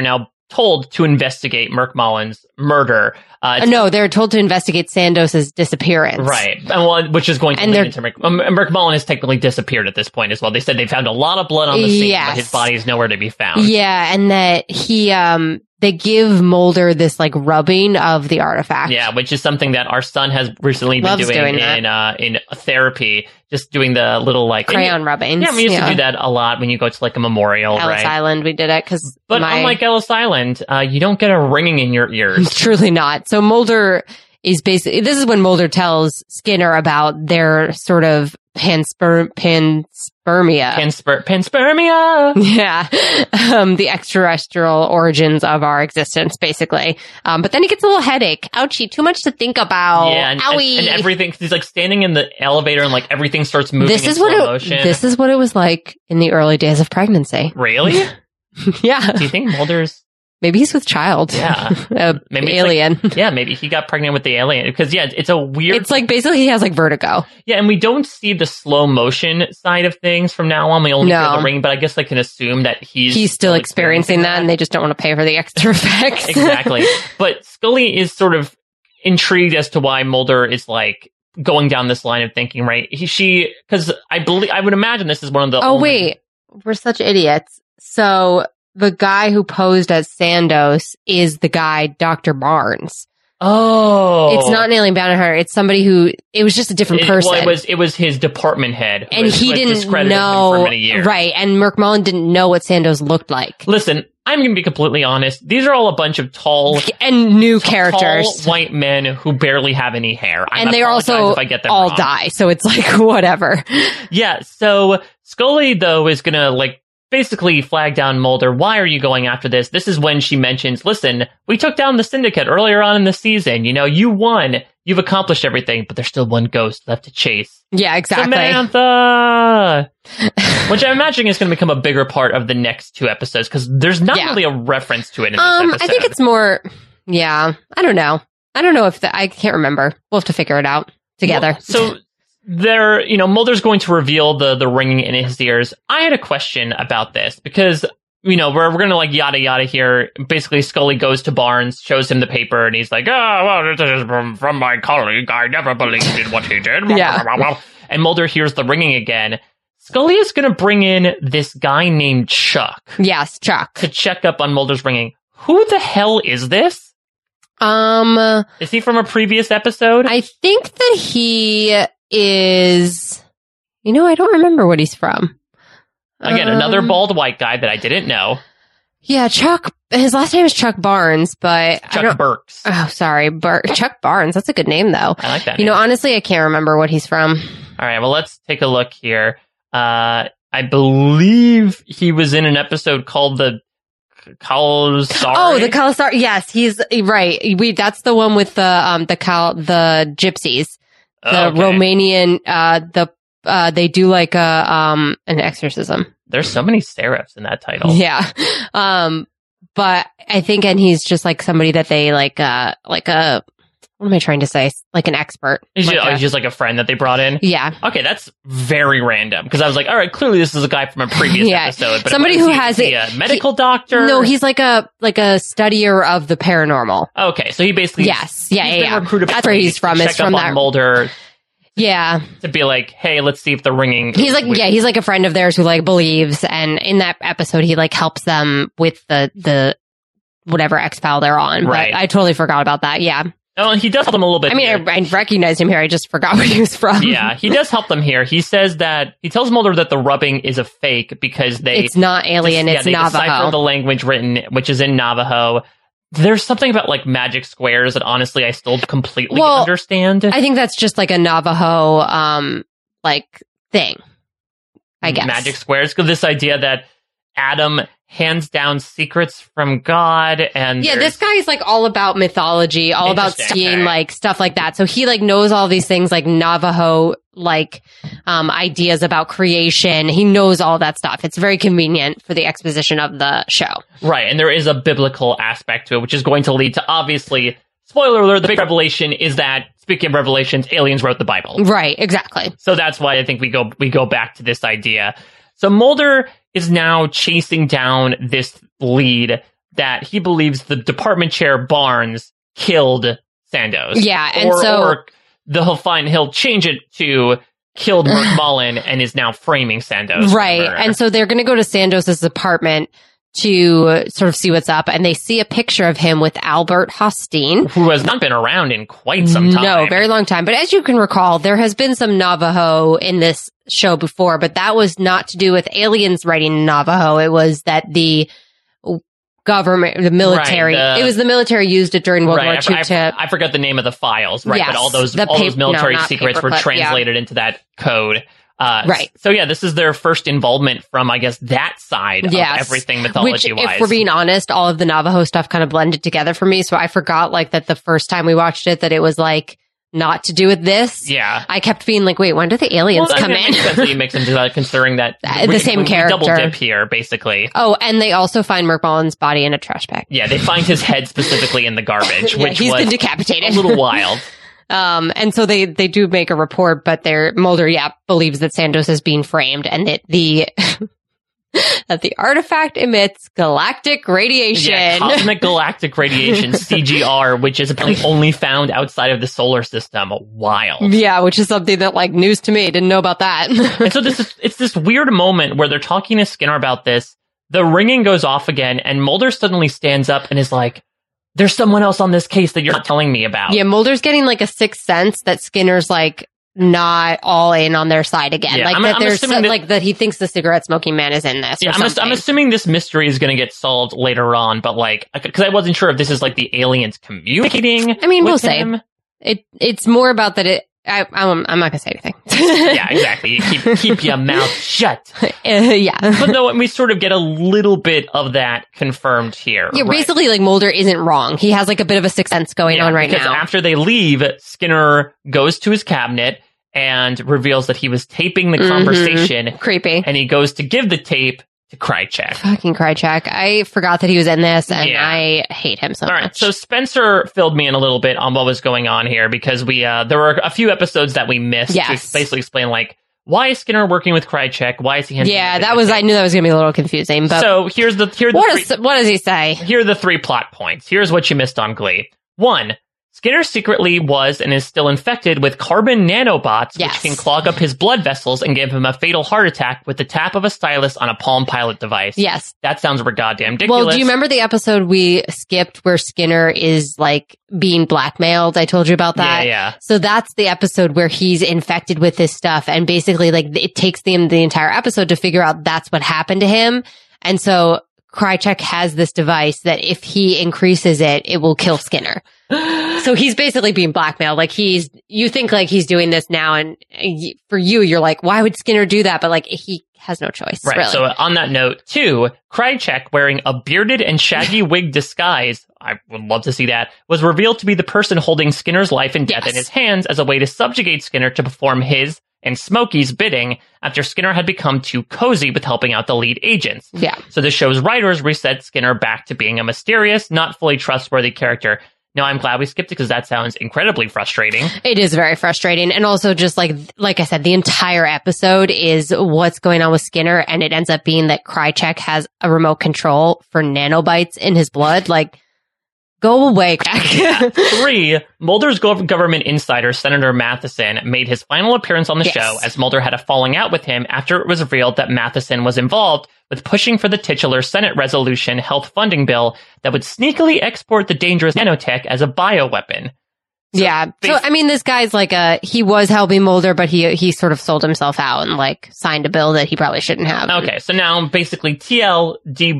told to investigate Merc Mullen's murder. Uh, Uh, no, they're told to investigate Sandos's disappearance. Right. And well, which is going to And lead they're- into Merc, um, Merc Mullen has technically disappeared at this point as well. They said they found a lot of blood on the scene, Yes. but his body is nowhere to be found. Yeah, and that he, um, they give Mulder this like rubbing of the artifact. Yeah, which is something that our son has recently been Loves doing, doing that. in uh, in therapy, just doing the little like Crayon rubbings. Yeah, we used to do that a lot when you go to like a memorial, Ellis right? Island, we did it because But my, unlike Ellis Island, uh, you don't get a ringing in your ears. truly not. So Mulder is basically, this is when Mulder tells Skinner about their sort of pansper, panspermia. Pansper- panspermia. Yeah. Um, the extraterrestrial origins of our existence, basically. Um, but then he gets a little headache. Ouchie, too much to think about. Yeah, and, and, Owie. and everything. 'Cause he's like standing in the elevator, and like everything starts moving. This in is slow what it, motion. this is what it was like in the early days of pregnancy. Really? Yeah. Do you think Mulder's? Maybe he's with child. Yeah. a Maybe it's alien. Like, yeah, maybe he got pregnant with the alien because yeah, it's a weird. It's like basically he has like vertigo. Yeah, and we don't see the slow motion side of things from now on. We only No. hear the ring, but I guess I can assume that he's He's still experiencing that, and they just don't want to pay for the extra effects. Exactly. But Scully is sort of intrigued as to why Mulder is like going down this line of thinking, right? He, she, because I believe, I would imagine this is one of the. Oh only- wait, we're such idiots. So the guy who posed as Sandos is the guy, Doctor Barnes. Oh, It's not an alien bounty hunter. It's somebody who, it was just a different It- person. Well, it was it was his department head, who and was- he who had didn't discredited him know, for many years. right? And Merc Mullen didn't know what Sandos looked like. Listen, I'm going to be completely honest. These are all a bunch of tall, And new tall characters. white men who barely have any hair. I And they apologize also if I get them all wrong. die. So it's like, whatever. Yeah, so Scully, though, is going to, like, basically flag down Mulder. Why are you going after this? This is when she mentions, listen, we took down the Syndicate earlier on in the season. You know, you won. You've accomplished everything, but there's still one ghost left to chase. Yeah, exactly. Samantha! Which I'm imagining is going to become a bigger part of the next two episodes, because there's not Yeah. really a reference to it in this Um, episode. I think it's more, yeah, I don't know. I don't know if the, I can't remember. We'll have to figure it out together. Well, so there, you know, Mulder's going to reveal the the ringing in his ears. I had a question about this because, you know, we're we're gonna like yada yada here. Basically, Scully goes to Barnes, shows him the paper, and he's like, "Oh, well, this is from, from my colleague. I never believed in what he did." Yeah. And Mulder hears the ringing again. Scully is gonna bring in this guy named Chuck Yes, Chuck. to check up on Mulder's ringing. Who the hell is this? Um, Is he from a previous episode? I think that he is, you know, I don't remember what he's from. Again, Um, another bald white guy that I didn't know. Yeah, Chuck, his last name is Chuck Barnes, but I Chuck don't, Burks. oh, sorry, Bar- Chuck Barnes. That's a good name though. I like that. You name. know, honestly, I can't remember what he's from. All right, well, let's take a look here. Uh, I believe he was in an episode called the Kalasari. Oh, the Kalasar. Yes, he's right. We, that's the one with the, um, the Cal, the gypsies. The Okay. Romanian, uh, the, uh, they do like a, um, an exorcism. There's so many serifs in that title. Yeah. Um, but I think, and he's just like somebody that they like, uh, like a, what am I trying to say? Like an expert. He's, Like just, oh, a- he's just like a friend that they brought in. yeah. Okay, that's very random because I was like, all right, clearly this is a guy from a previous Yeah. episode. But Somebody is who he- has is he it- a medical doctor. No, he's like a, like a studier of the paranormal. okay. So he basically Yes. Yeah. he's Yeah. been yeah. recruited That's where he's to from. check It's from up on that. Mulder Yeah. to be like, hey, let's see if the ringing. He's like, yeah, he's like a friend of theirs who like believes. And in that episode, he like helps them with the, the, whatever X file they're on. Right. But I totally forgot about that. Yeah. Oh, and he does help them a little bit. I mean, here. I, I recognized him here. I just forgot where he was from. Yeah, he does help them here. He says that he tells Mulder that the rubbing is a fake because they It's not alien. yeah, It's they decipher Navajo. the language written, which is in Navajo. There's something about like magic squares that honestly I still completely Well, understand. I think that's just like a Navajo, um, like thing. I guess. Magic squares. 'Cause this idea that Adam hands down secrets from God, and Yeah, there's- this guy is like all about mythology, all about Interesting. seeing Okay. like stuff like that. So he like knows all these things like Navajo, like um, ideas about creation. He knows all that stuff. It's very convenient for the exposition of the show. right, and there is a biblical aspect to it, which is going to lead to obviously. Spoiler alert: the big revelation is that, speaking of revelations, aliens wrote the Bible. Right, exactly. So that's why I think we go we go back to this idea. So Mulder is now chasing down this lead, that he believes the department chair Barnes killed Sandoz. Yeah, and or, so or the, he'll find he'll change it to killed Mark Mullen and is now framing Sandoz. Right, and so they're going to go to Sandoz's apartment to sort of see what's up, and they see a picture of him with Albert Hosteen, who has not been around in quite some time. No, very long time. But as you can recall, there has been some Navajo in this show before, but that was not to do with aliens writing Navajo. It was that the government, the military, right, the, it was the military used it during World right, War Two I, to... I, I forgot the name of the files, right? Yes, but all those, the all pa- those military no, secrets were paperclip, translated yeah. into that code. Uh, right. So yeah, this is their first involvement from, I guess, that side yes. of everything mythology-wise. Which, if we're being honest, all of the Navajo stuff kind of blended together for me. So I forgot, like, that the first time we watched it, that it was, like, not to do with this. Yeah. I kept being like, wait, when do the aliens well, come I mean, in? It makes sense that you mix into that, considering that the we, same we, character. We double dip here, basically. Oh, and they also find Mark Mullen's body in a trash bag. Yeah, they find his head specifically in the garbage, yeah, which he's was been decapitated. a little wild. Um, and so they, they do make a report, but they're, Mulder, yeah, believes that Sandoz is being framed and that the, that the artifact emits galactic radiation. Yeah, cosmic galactic radiation, C G R, which is apparently only found outside of the solar system. Wild. Yeah, which is something that, like, news to me. Didn't know about that. And so this is, it's this weird moment where they're talking to Skinner about this. The ringing goes off again, and Mulder suddenly stands up and is like, there's someone else on this case that you're not telling me about. Yeah, Mulder's getting like a sixth sense that Skinner's like not all in on their side again. Yeah, like I'm- that I'm there's assuming so, that- like that he thinks the cigarette smoking man is in this. Yeah, or I'm, ass- something. I'm assuming this mystery is going to get solved later on, but like, because I wasn't sure if this is like the aliens communicating. I mean, with we'll say him. it. It's more about that. It. I, I'm, I'm not gonna say anything. Yeah, exactly. You keep keep your mouth shut. Uh, yeah. But no, and we sort of get a little bit of that confirmed here. Yeah, right? basically, like Mulder isn't wrong. He has like a bit of a sixth sense going Yeah, on right because now. after they leave, Skinner goes to his cabinet and reveals that he was taping the Mhm. conversation, Creepy. and he goes to give the tape to Krychek. Fucking Krychek. I forgot that he was in this, and Yeah. I hate him so All right, much. so Spencer filled me in a little bit on what was going on here because we uh, there were a few episodes that we missed Yes. to basically explain like why is Skinner working with Krychek? Why is he? handing yeah, him that the was. tape? I knew that was gonna be a little confusing. But So here's the here are the what three, is what does he say? here are the three plot points. Here's what you missed on Glee. One. Skinner secretly was and is still infected with carbon nanobots, Yes. which can clog up his blood vessels and give him a fatal heart attack with the tap of a stylus on a Palm Pilot device. Yes. That sounds goddamn ridiculous. Well, do you remember the episode we skipped where Skinner is like being blackmailed? I told you about that. Yeah, yeah. So that's the episode where he's infected with this stuff, and basically, like, it takes them the entire episode to figure out that's what happened to him. And so Krychek has this device that if he increases it, it will kill Skinner. So he's basically being blackmailed. Like he's, you think like he's doing this now, and y- for you, you're like, why would Skinner do that? But like he has no choice. Right. Really. So on that note, too, Krychek wearing a bearded and shaggy wig disguise, I would love to see that, was revealed to be the person holding Skinner's life and death Yes. in his hands as a way to subjugate Skinner to perform his and Smokey's bidding after Skinner had become too cozy with helping out the lead agents. Yeah. So the show's writers reset Skinner back to being a mysterious, not fully trustworthy character. Now, I'm glad we skipped it because that sounds incredibly frustrating. It is very frustrating. And also just like, like I said, the entire episode is what's going on with Skinner. And it ends up being that Krychek has a remote control for nanobites in his blood. Like, go away, Krychek. Three, Mulder's gov- government insider, Senator Matheson, made his final appearance on the Yes. show as Mulder had a falling out with him after it was revealed that Matheson was involved with pushing for the titular Senate resolution health funding bill that would sneakily export the dangerous nanotech as a bioweapon. Yeah. So, bas- I mean, this guy's like a, he was helping Mulder, but he, he sort of sold himself out and like signed a bill that he probably shouldn't have. Okay, so now basically T L D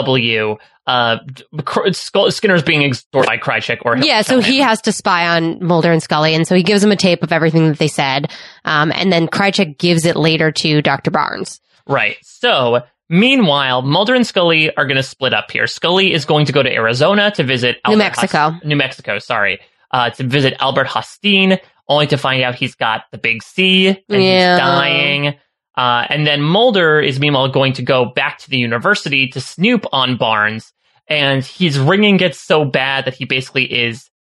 W, uh, Cr- Sk- Skinner's being extorted by Krychek or he'll Yeah, so kill he him. has to spy on Mulder and Scully, and so he gives him a tape of everything that they said, um, and then Krychek gives it later to Doctor Barnes. Right. So, meanwhile, Mulder and Scully are going to split up here. Scully is going to go to Arizona to visit New Albert Mexico. Hos- New Mexico, sorry. Uh, to visit Albert Hosteen, only to find out he's got the big C and Yeah. he's dying. Uh, and then Mulder is meanwhile going to go back to the university to snoop on Barnes. And his ringing gets so bad that he basically is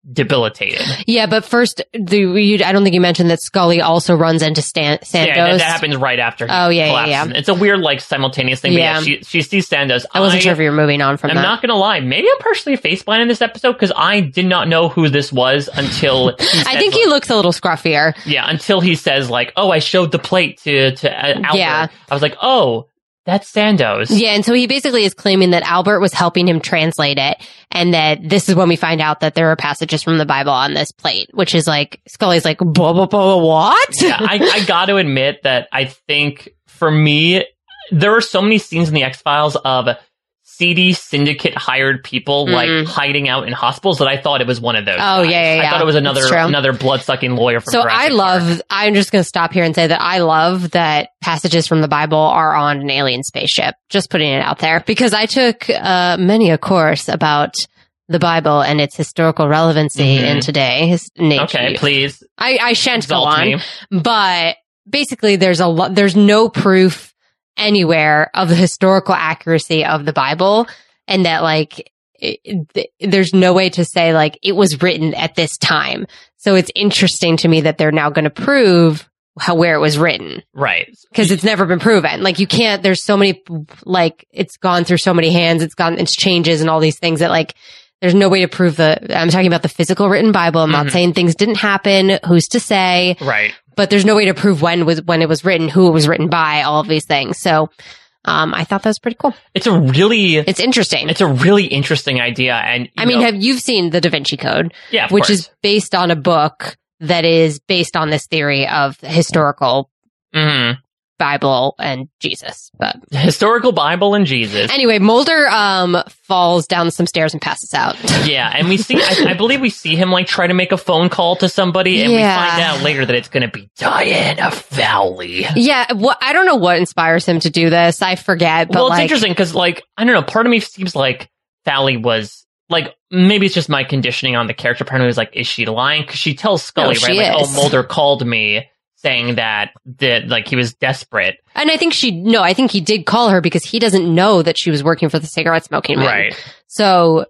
debilitated. Yeah, but first, the, you, I don't think you mentioned that Scully also runs into Stan, Sandoz. Yeah, that, that happens right after he Oh, yeah, collapses. yeah, yeah. It's a weird, like, simultaneous thing. Yeah. But yeah, she, she sees Sandoz. I wasn't sure if you were moving on from I'm that. not going to lie. Maybe I'm partially face-blind in this episode because I did not know who this was until he said, I think like, he looks a little scruffier. Yeah, until he says, like, oh, I showed the plate to, to uh, Albert. Yeah. I was like, oh, that's Sandoz. Yeah, and so he basically is claiming that Albert was helping him translate it, and that this is when we find out that there are passages from the Bible on this plate, which is like, Scully's like, blah, blah, blah, what? Yeah, I, I got to admit that I think, for me, there are so many scenes in the X-Files of seedy syndicate hired people Mm. like hiding out in hospitals that I thought it was one of those. Oh, guys. yeah, yeah, I yeah. thought it was another That's true. another blood sucking lawyer from So Jurassic I love, Park. I'm just going to stop here and say that I love that passages from the Bible are on an alien spaceship. Just putting it out there. Because I took uh, many a course about the Bible and its historical relevancy Mhm. in today's nature. Okay, please I, I shan't go exalt on. me. But basically there's a lot, there's no proof anywhere of the historical accuracy of the Bible, and that like, it, th- there's no way to say like it was written at this time. So it's interesting to me that they're now going to prove how, where it was written, Right. because it's never been proven. Like you can't, there's so many, like it's gone through so many hands, it's gone, it's changes and all these things that like, there's no way to prove the, I'm talking about the physical written Bible. I'm Mhm. not saying things didn't happen. Who's to say? Right. But there's no way to prove when was, when it was written, who it was written by, all of these things. So, um, I thought that was pretty cool. It's a really It's interesting. it's a really interesting idea, and you I mean, know, have you've seen the Da Vinci Code, yeah, of which course. is based on a book that is based on this theory of historical Mhm. Bible and Jesus. But Historical Bible and Jesus. anyway, Mulder um falls down some stairs and passes out. Yeah, and we see, I, I believe we see him like try to make a phone call to somebody, and Yeah. we find out later that it's going to be Diana Fowley. Yeah, what I don't know what inspires him to do this. I forget. But Well, it's like, interesting because, like, I don't know, part of me seems like Fowley was, like, maybe it's just my conditioning on the character. Part of me was like, is she lying? Because she tells Scully, No, she right? Like, is. oh, Mulder called me saying that, that, like, he was desperate. And I think she no, I think he did call her because he doesn't know that she was working for the cigarette smoking man. Right. So,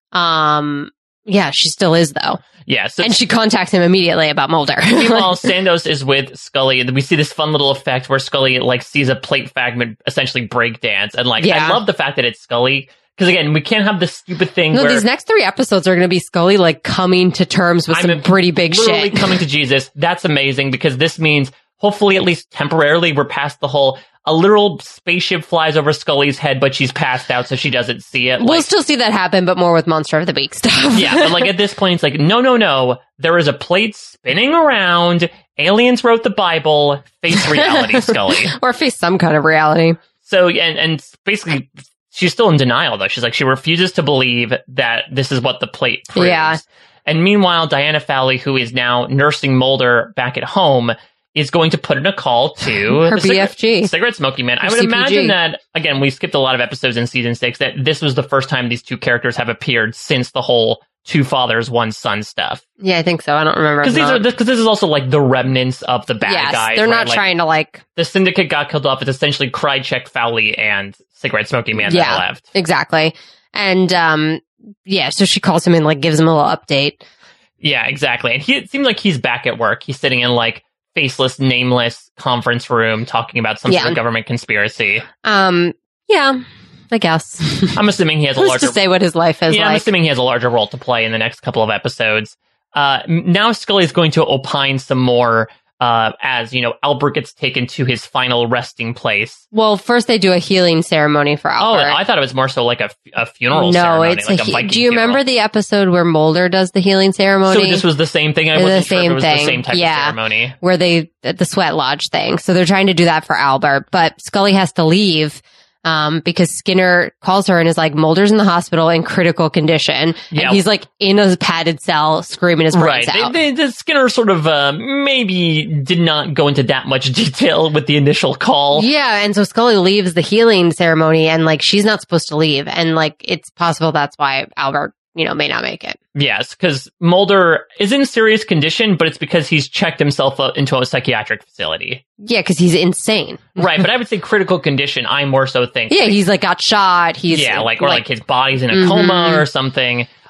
um, yeah, she still is though, Yeah. So and she contacts him immediately about Mulder. meanwhile, Sandoz is with Scully, and we see this fun little effect where Scully like sees a plate fragment essentially break dance, and like Yeah. I love the fact that it's Scully because again, we can't have this stupid thing No, where these next three episodes are going to be Scully like coming to terms with I'm some pretty big literally shit. coming to Jesus. That's amazing because this means hopefully at least temporarily we're past the whole a literal spaceship flies over Scully's head, but she's passed out so she doesn't see it. We'll Like, still see that happen, but more with Monster of the Week stuff. yeah, but like at this point, it's like, no, no, no. There is a plate spinning around. Aliens wrote the Bible. Face reality, Scully. or face some kind of reality. So, and, and basically, she's still in denial, though. She's like, she refuses to believe that this is what the plate proves. Yeah. And meanwhile, Diana Fowley, who is now nursing Mulder back at home, is going to put in a call to Her the cigarette- B F G. cigarette smoking man. Her I would C P G. imagine that, again, we skipped a lot of episodes in season six, that this was the first time these two characters have appeared since the whole two fathers, one son stuff. Yeah, I think so. I don't remember. Because if these not. are because this is also like the remnants of the bad yes, guys. they're right? not Like, trying to like. the syndicate got killed off. It's essentially Krychek, Fowley, and cigarette smoking man Yeah. that left. Exactly. And um yeah, so she calls him and like gives him a little update. Yeah, exactly. And he it seems like he's back at work. He's sitting in like faceless, nameless conference room talking about some Yeah. sort of government conspiracy. Um yeah, I guess. I'm assuming he has a Who's larger to say what his life is Yeah, I'm like? assuming he has a larger role to play in the next couple of episodes. Uh, m- now Scully is going to opine some more uh, as, you know, Albert gets taken to his final resting place. Well, first they do a healing ceremony for Oh, Albert. I thought it was more so like a, f- a funeral no, ceremony, it's like a, a he- Viking Do you remember funeral. the episode where Mulder does the healing ceremony? So this was the same thing? I The wasn't sure if same it was thing. the same type Yeah. of ceremony. where they at the sweat lodge thing. So they're trying to do that for Albert, but Scully has to leave um, because Skinner calls her and is like, Mulder's in the hospital in critical condition. Yeah. And he's like in a padded cell screaming his brains Right. out. They, they, the Skinner sort of uh, maybe did not go into that much detail with the initial call. Yeah, and so Scully leaves the healing ceremony and like she's not supposed to leave. And like it's possible that's why Albert, you know, may not make it. Yes, because Mulder is in serious condition, but it's because he's checked himself out into a psychiatric facility. Yeah, because he's insane. Right, but I would say critical condition, I more so think. Yeah, like, he's like got shot. He's yeah, like, or like his body's in a Mhm. coma or something.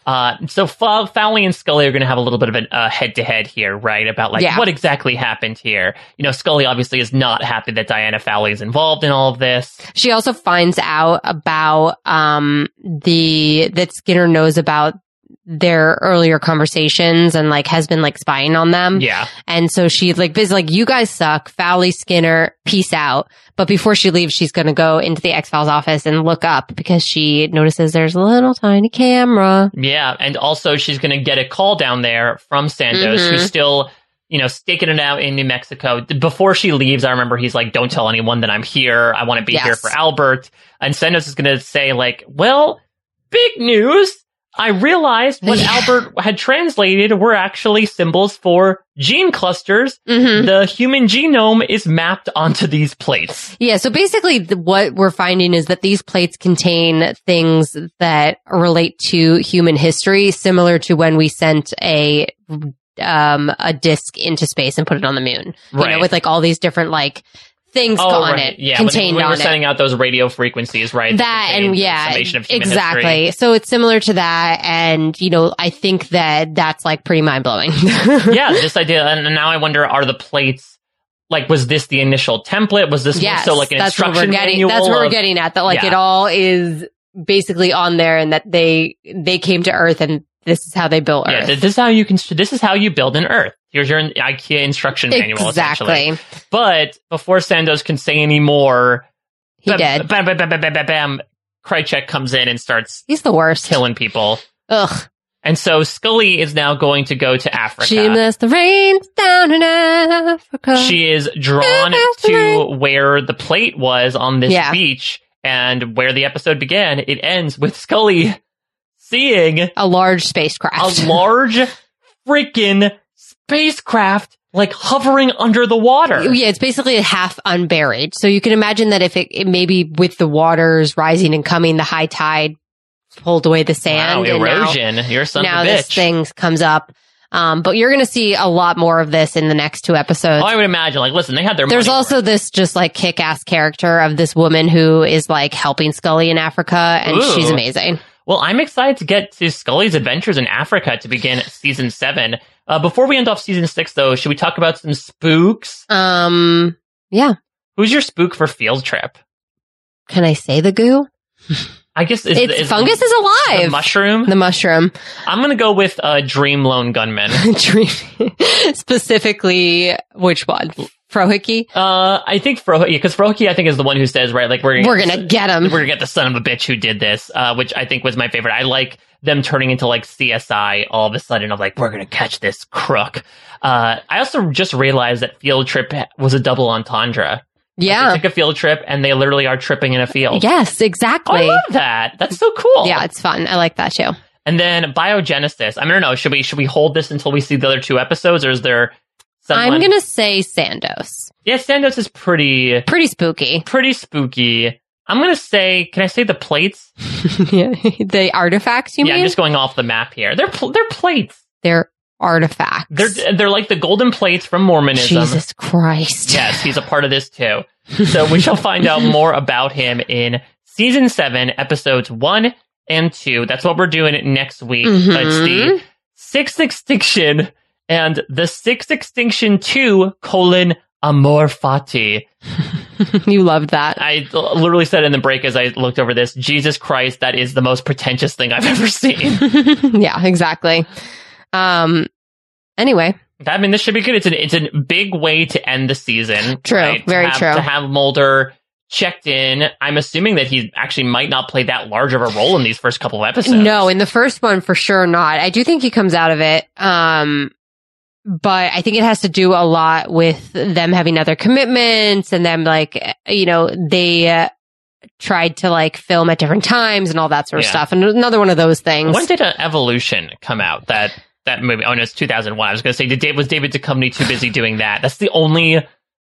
Uh, so F- Fowley and Scully are going to have a little bit of a uh, head-to-head here, right? About like Yeah. what exactly happened here. You know, Scully obviously is not happy that Diana Fowley is involved in all of this. She also finds out about um the that Skinner knows about their earlier conversations and like has been like spying on them. Yeah. And so she's like busy like, you guys suck, Fowley, Skinner, peace out. But before she leaves, she's going to go into the X-Files office and look up because she notices there's a little tiny camera. Yeah, and also she's going to get a call down there from Sandoz, Mhm. who's still, you know, staking it out in New Mexico. Before she leaves, I remember he's like, don't tell anyone that I'm here. I want to be Yes. here for Albert. And Sandoz is going to say like, well, big news. I realized what Yeah. Albert had translated were actually symbols for gene clusters. Mm-hmm. The human genome is mapped onto these plates. Yeah, so basically th- what we're finding is that these plates contain things that relate to human history, similar to when we sent a um a disc into space and put it on the moon. You Right. know, with like all these different like things Oh, on right. it, Yeah, when, contained when we on were it. sending out those radio frequencies, right? That contained and the yeah, summation of human exactly. history. So it's similar to that, and you know, I think that that's like pretty mind blowing. Yeah, this idea, and now I wonder: are the plates like? Was this the initial template? Was this Yes, more so like an that's what instruction we're getting. manual? That's what we're of- getting at. That like Yeah. it all is basically on there, and that they they came to Earth, and this is how they built Yeah, Earth. th- this is how you can. This is how you build an Earth. Here's your IKEA instruction manual, essentially. Exactly. But before Sandoz can say any more, He bam, did. Bam, bam, bam, bam, bam, bam, bam. Krychek comes in and starts He's the worst. killing people. Ugh. And so Scully is now going to go to Africa. She must the rains down in Africa. She is drawn to where the plate was on this Yeah. beach, and where the episode began. It ends with Scully seeing a large spacecraft. a large freaking spacecraft like hovering under the water. Yeah, it's basically half unburied. So you can imagine that if it, it maybe with the waters rising and coming, the high tide pulled away the sand. Wow, and now- erosion. You're a son now of a this bitch. thing comes up. Um, but you're going to see a lot more of this in the next two episodes. Oh, I would imagine. Like, listen, they had their There's money also worth. this just like kick-ass character of this woman who is like helping Scully in Africa, and Ooh. she's amazing. Well, I'm excited to get to Scully's adventures in Africa to begin season seven. Uh, before we end off season six, though, should we talk about some spooks? Um, yeah. Who's your spook for Field Trip? Can I say the goo? I guess is, It's is fungus is alive. the mushroom. The mushroom. I'm gonna go with uh, Dream Lone Gunman. Dream- Specifically, which one? Frohickey? Uh, I think Fro, because Frohickey, I think, is the one who says, right, like we're gonna We're get gonna get him. we're gonna get the son of a bitch who did this, uh, which I think was my favorite. I like them turning into like C S I all of a sudden of like, we're gonna catch this crook. Uh, I also just realized that Field Trip was a double entendre. Yeah. They took a field trip and they literally are tripping in a field. Yes, Oh, exactly. I love that. That's so cool. Yeah, it's fun. I like that too. And then Biogenesis. I don't know. Should we should we hold this until we see the other two episodes, or is there someone? I'm gonna say Sandoz. Yeah, Sandoz is pretty Pretty spooky. pretty spooky. I'm gonna say, can I say the plates? Yeah. The artifacts, you yeah, mean? I'm just going off the map here. They're pl- they're plates. They're artifacts. They're they're like the golden plates from Mormonism. Jesus Christ. Yes, he's a part of this too. So we shall find out more about him in season seven, episodes one and two. That's what we're doing next week. Mhm. It's the sixth extinction and the sixth extinction two colon amor fati. You loved that. I literally said in the break as I looked over this, Jesus Christ, that is the most pretentious thing I've ever seen. Yeah, exactly. Um, anyway, I mean, this should be good. It's an it's a big way to end the season. True, right? very to have, true. To have Mulder checked in, I'm assuming that he actually might not play that large of a role in these first couple of episodes. no, in the first one for sure not. I do think he comes out of it. Um, but I think it has to do a lot with them having other commitments and them like, you know, they uh, tried to like film at different times and all that sort of Yeah. stuff. And another one of those things. When did uh, Evolution come out? That that movie? Oh no, it's two thousand one. I was going to say, did Dave, was David Duchovny too busy doing that? That's the only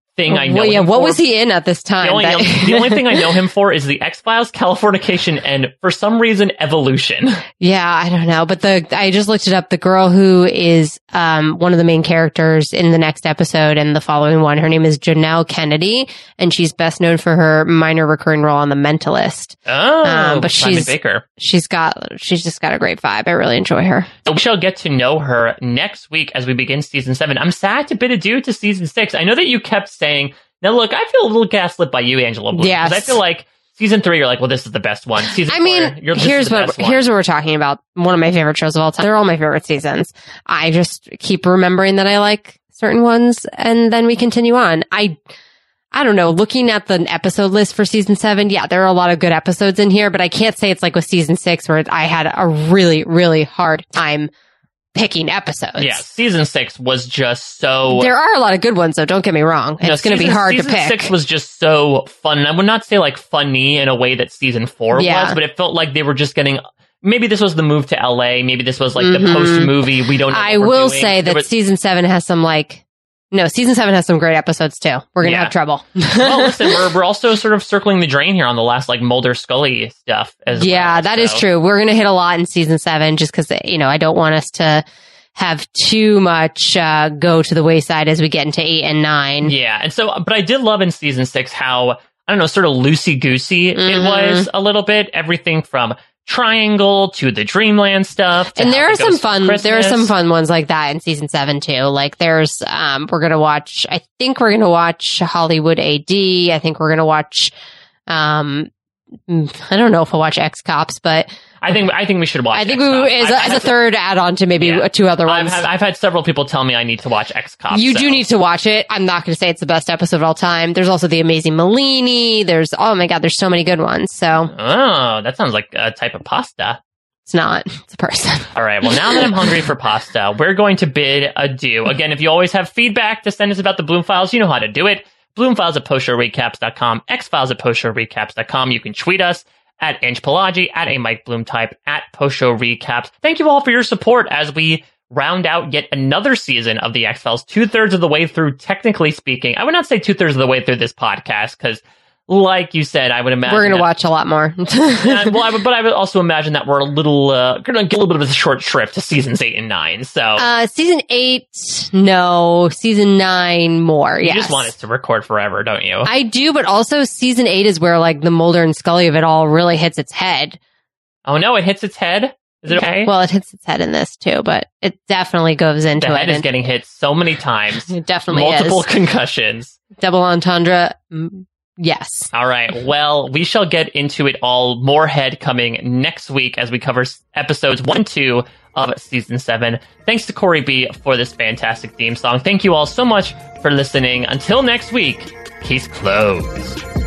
thing I know well, yeah, him what for. was he in at this time? The only, that- the only thing I know him for is the X-Files, Californication, and for some reason, Evolution. Yeah, I don't know. But the I just looked it up. The girl who is um, one of the main characters in the next episode and the following one, her name is Janelle Kennedy, and she's best known for her minor recurring role on The Mentalist. Oh, Um, but Simon she's- Baker. She's got she's just got a great vibe. I really enjoy her. So we shall get to know her next week as we begin season seven. I'm sad to bid adieu to season six. I know that you kept saying, now look, I feel a little gaslit by you, Angela Bloom. Yes. Because I feel like season three, you're like, well, this is the best one. Season I four, mean, you're, this here's is the what best one. here's what we're talking about. One of my favorite shows of all time. They're all my favorite seasons. I just keep remembering that I like certain ones, and then we continue on. I I don't know. Looking at the episode list for season seven, yeah, there are a lot of good episodes in here, but I can't say it's like with season six where I had a really really hard time picking episodes. Yeah, season six was just so... There are a lot of good ones, though. Don't get me wrong. It's No, going to be season- hard to season pick. Six was just so fun. And I would not say like funny in a way that season four Yeah. was, but it felt like they were just getting. Maybe this was the move to L A. Maybe this was like the Mhm. post movie. We don't. know I what we're will doing. say There that was- season seven has some like, no, season seven has some great episodes too. We're going to Yeah. have trouble. well, listen, we're we're also sort of circling the drain here on the last like Mulder Scully stuff as Yeah, well. that is So- true. We're going to hit a lot in season seven just because, you know, I don't want us to have too much uh, go to the wayside as we get into eight and nine. Yeah, and so, but I did love in season six how, I don't know, sort of loosey-goosey it Mhm. was a little bit. Everything from Triangle to the Dreamland stuff. to And how there it are some goes for fun, there are some Christmas. fun ones like that in season seven too. Like there's, um, we're going to watch, I think we're going to watch Hollywood A D. I think we're going to watch, um, I don't know if I'll watch X Cops, but I think I think we should watch. I think X we, Cops. as, I've- a, as a I've- third add on to maybe Yeah. two other I've ones. had, I've had several people tell me I need to watch X Cops. You so. do need to watch it. I'm not going to say it's the best episode of all time. There's also The Amazing Malini. There's, oh my God, there's so many good ones. So Oh, that sounds like a type of pasta. it's not, it's a person. All right. Well, now that I'm hungry for pasta, we're going to bid adieu. Again, if you always have feedback to send us about the Bloom Files, you know how to do it. Bloomfiles at post show recaps dot com, X-Files at post show recaps dot com. You can tweet us at Ange Pelagi, at a Mike Bloom type, at Post Show Recaps. Thank you all for your support as we round out yet another season of the X-Files, two-thirds of the way through, technically speaking. I would not say two-thirds of the way through this podcast, because like you said, I would imagine We're going to that- watch a lot more. Yeah, well, I would, but I would also imagine that we're a little, uh, going to get a little bit of a short shrift to seasons eight and nine. So uh, season eight, no. Season nine, more. you Yes. just want us to record forever, don't you? I do, but also season eight is where like the Mulder and Scully of it all really hits its head. Oh no, it hits its head. Is it okay? Well, it hits its head in this too, but it definitely goes into the it. head is and getting hit so many times, it definitely multiple is. concussions. Double entendre. mm, Yes. All right. Well, we shall get into it all. More head coming next week as we cover s- episodes one and two of season seven. Thanks to Corey B for this fantastic theme song. Thank you all so much for listening. Until next week, case closed.